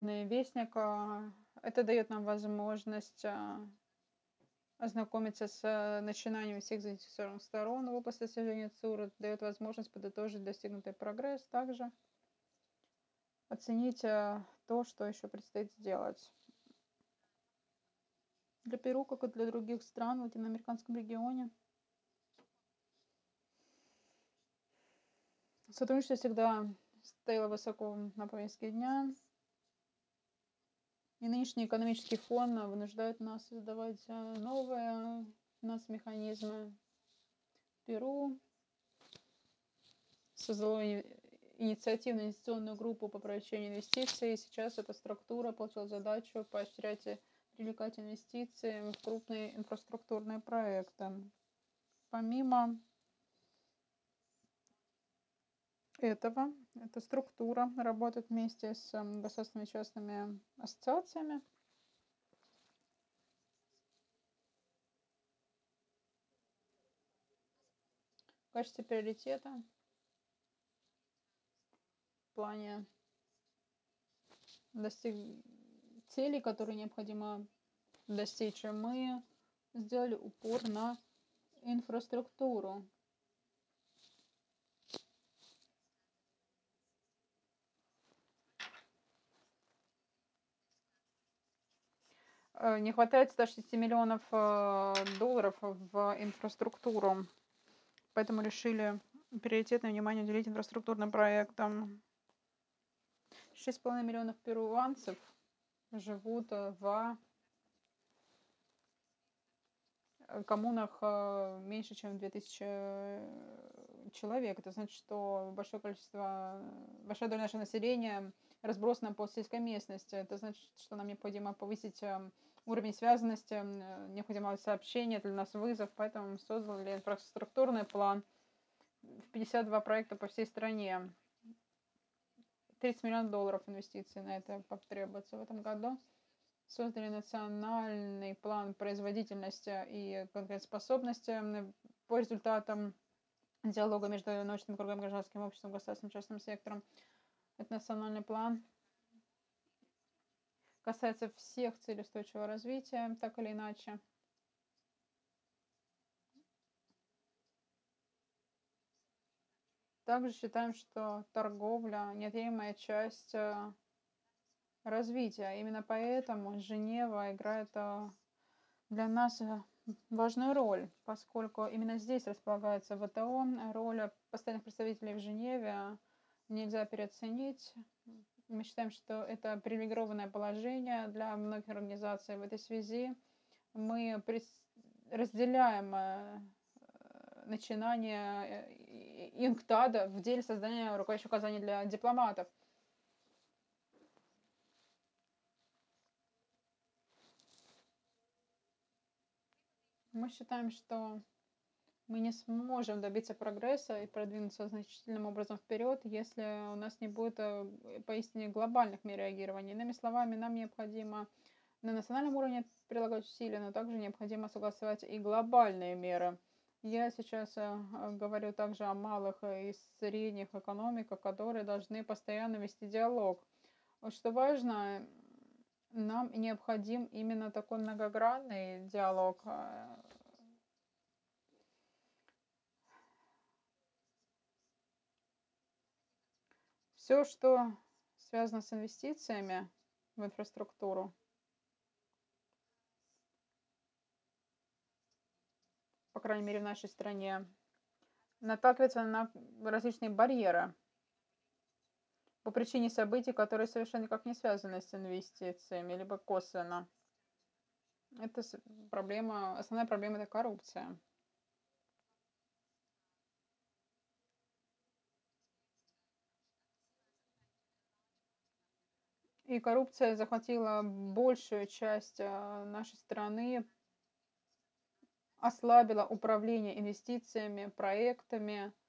Вестник. Это дает нам возможность ознакомиться с начинаниями всех заинтересованных сторон в области достижения ЦУР, дает возможность подытожить достигнутый прогресс, также оценить то, что еще предстоит сделать. Для Перу, как и для других стран в латиноамериканском регионе, сотрудничество всегда стояло высоко на повестке дня, и нынешний экономический фон вынуждает нас создавать новые механизмы. Перу создало инициативную инвестиционную группу по привлечению инвестиций. Сейчас эта структура получила задачу поощрять и привлекать инвестиции в крупные инфраструктурные проекты. Помимо этого, эта структура работает вместе с государственными и частными ассоциациями. В качестве приоритета в плане целей, которые необходимо достичь, мы сделали упор на инфраструктуру. Не хватает 160 миллионов долларов в инфраструктуру, поэтому решили приоритетное внимание уделить инфраструктурным проектам. 6,5 миллионов перуанцев живут в коммунах меньше, чем 2000 человек. Это значит, что большая доля нашего населения разбросана по сельской местности. Это значит, что нам необходимо повысить уровень связанности, необходимо сообщение, для нас вызов, поэтому мы создали инфраструктурный план в 52 проекта по всей стране. 30 миллионов долларов инвестиций на это потребуется в этом году. Создали национальный план производительности и конкурентоспособности по результатам диалога между научным кругом, гражданским обществом, государственным и частным сектором. Этот национальный план касается всех целей устойчивого развития, так или иначе. Также считаем, что торговля – неотъемлемая часть развития. Именно поэтому Женева играет для нас важную роль, поскольку именно здесь располагается ВТО. Роль постоянных представителей в Женеве нельзя переоценить. Мы считаем, что это привилегированное положение для многих организаций. В этой связи мы разделяем начинание ЮНКТАДа в деле создания руководящих указаний для дипломатов. Мы считаем, что мы не сможем добиться прогресса и продвинуться значительным образом вперед, если у нас не будет поистине глобальных мер реагирования. Иными словами, нам необходимо на национальном уровне прилагать усилия, но также необходимо согласовать и глобальные меры. Я сейчас говорю также о малых и средних экономиках, которые должны постоянно вести диалог. Вот что важно, нам необходим именно такой многогранный диалог. Все, что связано с инвестициями в инфраструктуру, по крайней мере в нашей стране, наталкивается на различные барьеры по причине событий, которые совершенно никак не связаны с инвестициями, либо косвенно. Это проблема, основная проблема – это коррупция. И коррупция захватила большую часть нашей страны, ослабила управление инвестициями, проектами,